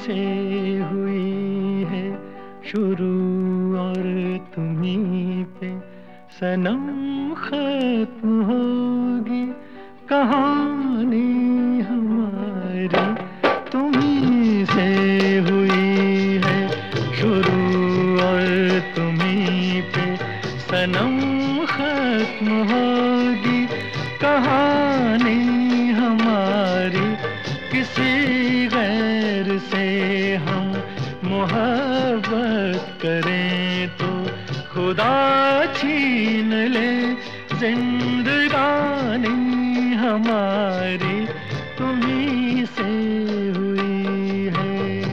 से हुई है शुरू और तुम्हीं पे सनम खत्म होगी कहानी हमारी। तुम्हीं से हुई है शुरू और तुम्हीं पे सनम खत्म होगी कहानी हमारी। किसी गैर से हम मोहब्बत करें तो खुदा छीन ले जिंदगानी हमारी। तुम्हीं से हुई है।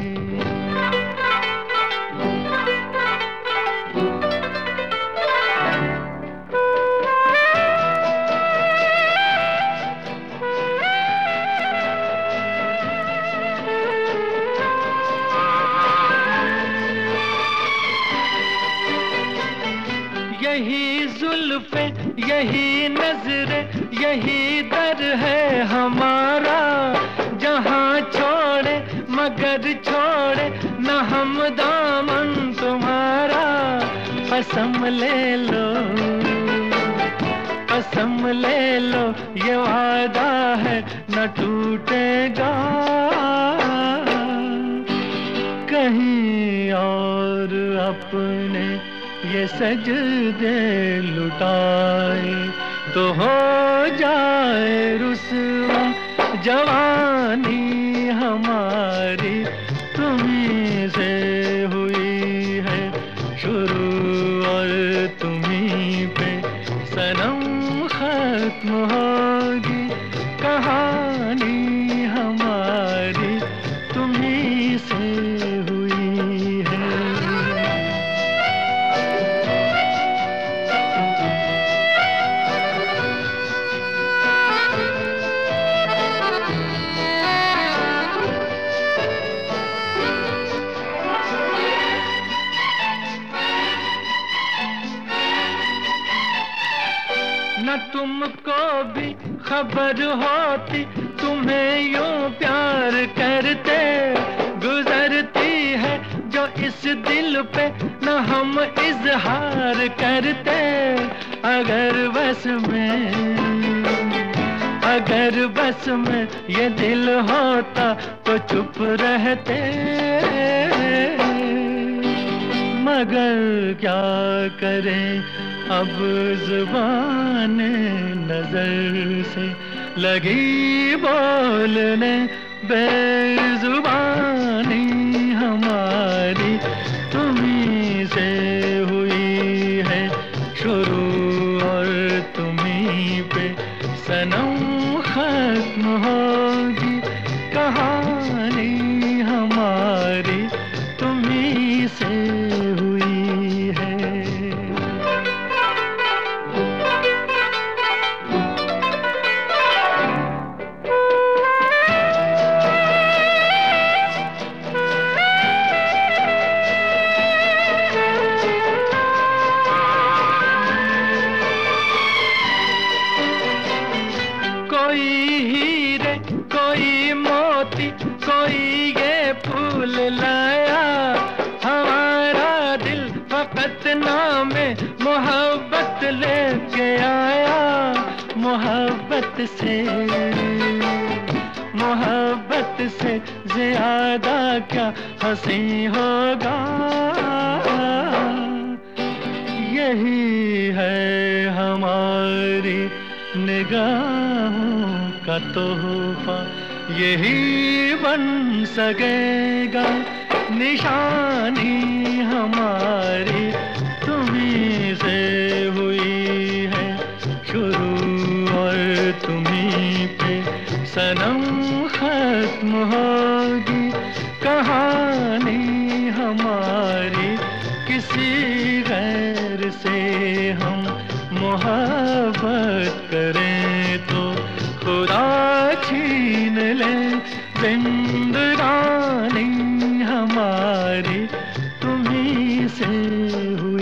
यही जुल्फे यही नजरे यही दर है हमारा। जहाँ छोड़े मगर छोड़े न हम दामन तुम्हारा। कसम ले लो कसम ले लो ये वादा है न टूटेगा। कहीं और अपने ये सजदे लुटाए तो हो जाए रुसवा जवानी हमारी। तुम्हीं से हुई है शुरू और तुम्हीं पे सनम खत्म होगी कहानी हमारी। तुम्हीं से हुई है। न तुमको भी खबर होती तुम्हें यूं प्यार करते। गुजरती है जो इस दिल पे न हम इजहार करते। अगर बस में ये दिल होता तो चुप रहते। मगर क्या करें अब जुबान नजर से लगी बोलने बेजुबानी हमारी। तुम्हीं से हुई है शुरू और तुम्हीं पे सनम खत्म होगी कहानी हमारी। तुम्हीं से हुई है। कोई हीरे कोई मोती कोई ये फूल लाया। हमारा दिल फकत नामे मोहब्बत लेके आया। मोहब्बत से ज्यादा क्या हंसी होगा। यही है हमारी निगाहों का तोहफा। यही बन सकेगा निशानी हमारी। तुम्हीं से हुई है शुरू और तुम्हीं पे सनम खत्म होगी कहानी हमारी। किसी गैर से हम मोहब्बत करें तो खुदा छीन ले जिंदगानी हमारी। तुम्हीं से